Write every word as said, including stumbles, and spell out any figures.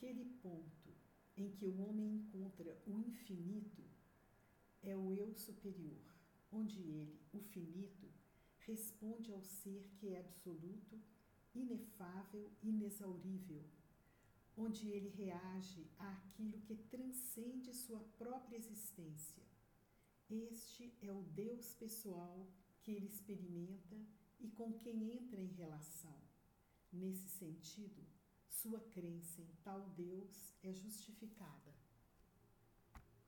Aquele ponto em que o homem encontra o infinito é o eu superior, onde ele, o finito, responde ao ser que é absoluto, inefável, inexaurível, onde ele reage àquilo que transcende sua própria existência. Este é o Deus pessoal que ele experimenta e com quem entra em relação. Nesse sentido, sua crença em tal Deus é justificada.